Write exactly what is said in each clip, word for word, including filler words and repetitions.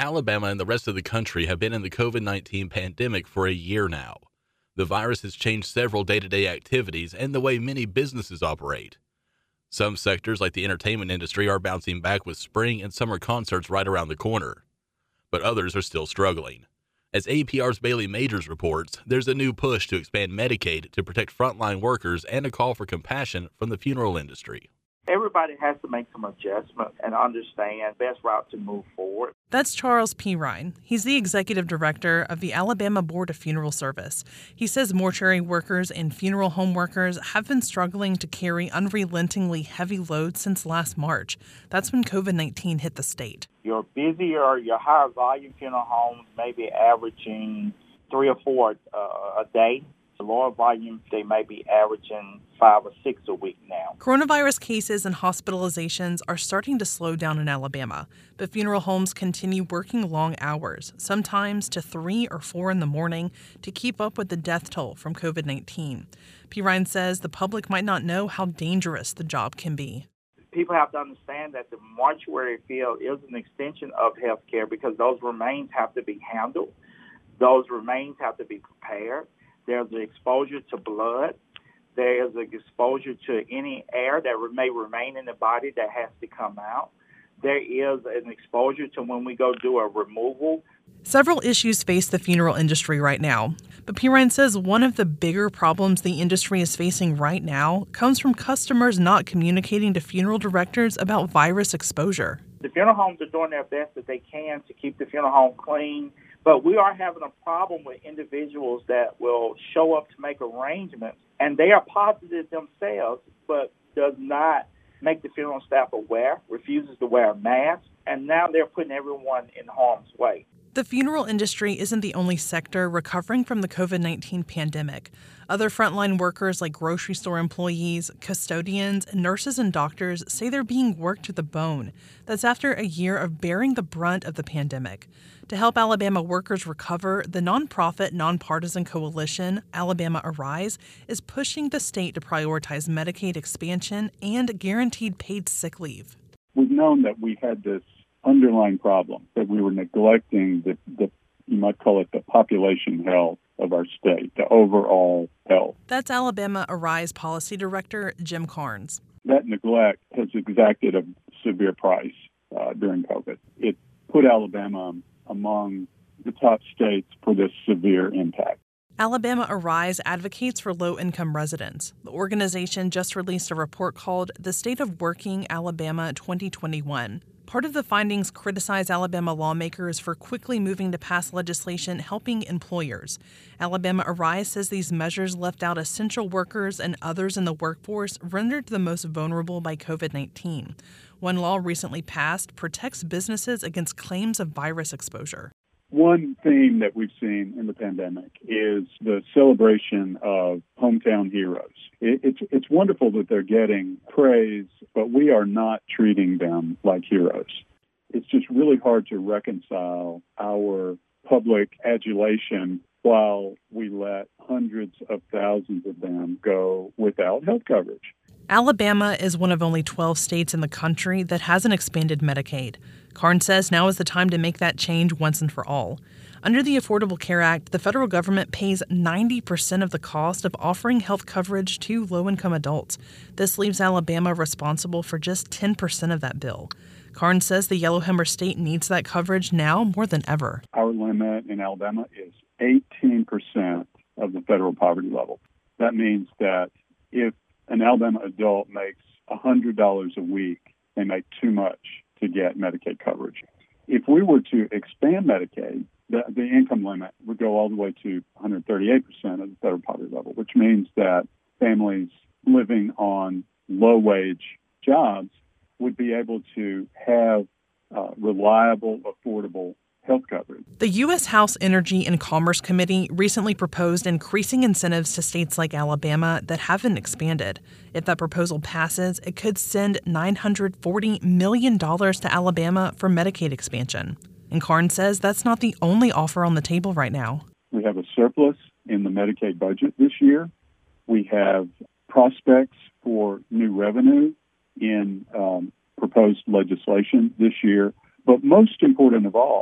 Alabama and the rest of the country have been in the COVID nineteen pandemic for a year now. The virus has changed several day-to-day activities and the way many businesses operate. Some sectors, like the entertainment industry, are bouncing back with spring and summer concerts right around the corner. But others are still struggling. As A P R's Bailey Majors reports, there's a new push to expand Medicaid to protect frontline workers and a call for compassion from the funeral industry. Everybody has to make some adjustment and understand best route to move forward. That's Charles Pirine. He's the executive director of the Alabama Board of Funeral Service. He says mortuary workers and funeral home workers have been struggling to carry unrelentingly heavy loads since last March. That's when COVID nineteen hit the state. Your busier, your higher volume funeral homes may be averaging three or four uh, a day. Lower volume, they may be averaging five or six a week now. Coronavirus cases and hospitalizations are starting to slow down in Alabama, but funeral homes continue working long hours, sometimes to three or four in the morning, to keep up with the death toll from COVID nineteen. Pirine says the public might not know how dangerous the job can be. People have to understand that the mortuary field is an extension of healthcare because those remains have to be handled. Those remains have to be prepared. There's the exposure to blood. There's the exposure to any air that may remain in the body that has to come out. There is an exposure to when we go do a removal. Several issues face the funeral industry right now, but Pirine says one of the bigger problems the industry is facing right now comes from customers not communicating to funeral directors about virus exposure. The funeral homes are doing their best that they can to keep the funeral home clean, but we are having a problem with individuals that will show up to make arrangements, and they are positive themselves, but does not make the funeral staff aware, refuses to wear a mask, and now they're putting everyone in harm's way. The funeral industry isn't the only sector recovering from the COVID nineteen pandemic. Other frontline workers like grocery store employees, custodians, nurses, and doctors say they're being worked to the bone. That's after a year of bearing the brunt of the pandemic. To help Alabama workers recover, the nonprofit, nonpartisan coalition, Alabama Arise, is pushing the state to prioritize Medicaid expansion and guaranteed paid sick leave. We've known that we had this underlying problem, that we were neglecting the, the, you might call it the population health of our state, the overall health. That's Alabama Arise Policy Director Jim Carnes. That neglect has exacted a severe price uh, during COVID. It put Alabama among the top states for this severe impact. Alabama Arise advocates for low-income residents. The organization just released a report called The State of Working Alabama twenty twenty-one. Part of the findings criticize Alabama lawmakers for quickly moving to pass legislation helping employers. Alabama Arise says these measures left out essential workers and others in the workforce rendered the most vulnerable by COVID nineteen. One law recently passed protects businesses against claims of virus exposure. One theme that we've seen in the pandemic is the celebration of hometown heroes. It, it's it's wonderful that they're getting praise, but we are not treating them like heroes. It's just really hard to reconcile our public adulation while we let hundreds of thousands of them go without health coverage. Alabama is one of only twelve states in the country that hasn't expanded Medicaid. Carnes says now is the time to make that change once and for all. Under the Affordable Care Act, the federal government pays ninety percent of the cost of offering health coverage to low-income adults. This leaves Alabama responsible for just ten percent of that bill. Carnes says the Yellowhammer State needs that coverage now more than ever. Our limit in Alabama is eighteen percent of the federal poverty level. That means that if an Alabama adult makes one hundred dollars a week, they make too much to get Medicaid coverage. If we were to expand Medicaid, the, the income limit would go all the way to one hundred thirty-eight percent of the federal poverty level, which means that families living on low-wage jobs would be able to have uh, reliable, affordable health coverage. The U S House Energy and Commerce Committee recently proposed increasing incentives to states like Alabama that haven't expanded. If that proposal passes, it could send nine hundred forty million dollars to Alabama for Medicaid expansion. And Carnes says that's not the only offer on the table right now. We have a surplus in the Medicaid budget this year. We have prospects for new revenue in um, proposed legislation this year. But most important of all,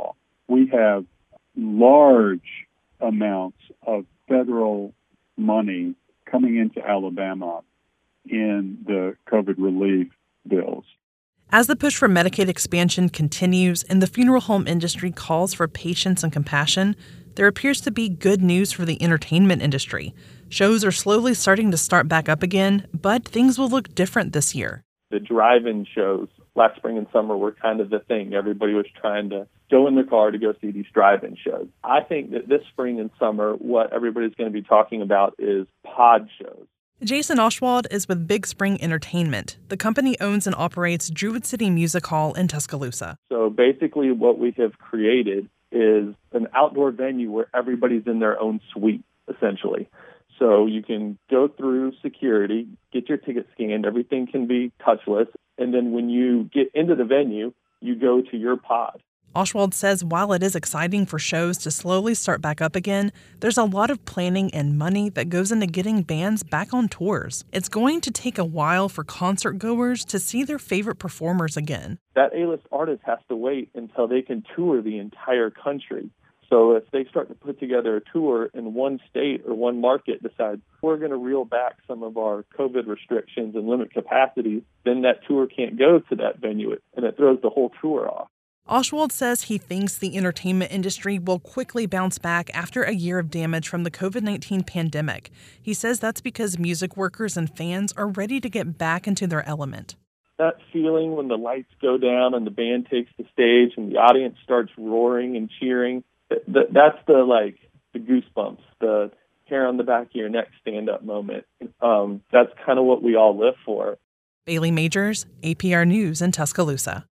we have large amounts of federal money coming into Alabama in the COVID relief bills. As the push for Medicaid expansion continues and the funeral home industry calls for patience and compassion, there appears to be good news for the entertainment industry. Shows are slowly starting to start back up again, but things will look different this year. The drive-in shows last spring and summer were kind of the thing. Everybody was trying to go in their car to go see these drive-in shows. I think that this spring and summer, what everybody's going to be talking about is pod shows. Jason Oshwald is with Big Spring Entertainment. The company owns and operates Druid City Music Hall in Tuscaloosa. So basically what we have created is an outdoor venue where everybody's in their own suite, essentially. So you can go through security, get your ticket scanned, everything can be touchless, and then when you get into the venue, you go to your pod. Oshwald says while it is exciting for shows to slowly start back up again, there's a lot of planning and money that goes into getting bands back on tours. It's going to take a while for concert goers to see their favorite performers again. That A-list artist has to wait until they can tour the entire country. So if they start to put together a tour in one state or one market, decide we're going to reel back some of our COVID restrictions and limit capacities, then that tour can't go to that venue, and it throws the whole tour off. Oshwald says he thinks the entertainment industry will quickly bounce back after a year of damage from the COVID nineteen pandemic. He says that's because music workers and fans are ready to get back into their element. That feeling when the lights go down and the band takes the stage and the audience starts roaring and cheering, that, that's the like the goosebumps, the hair on the back of your neck stand-up moment. Um, that's kind of what we all live for. Bailey Majors, A P R News in Tuscaloosa.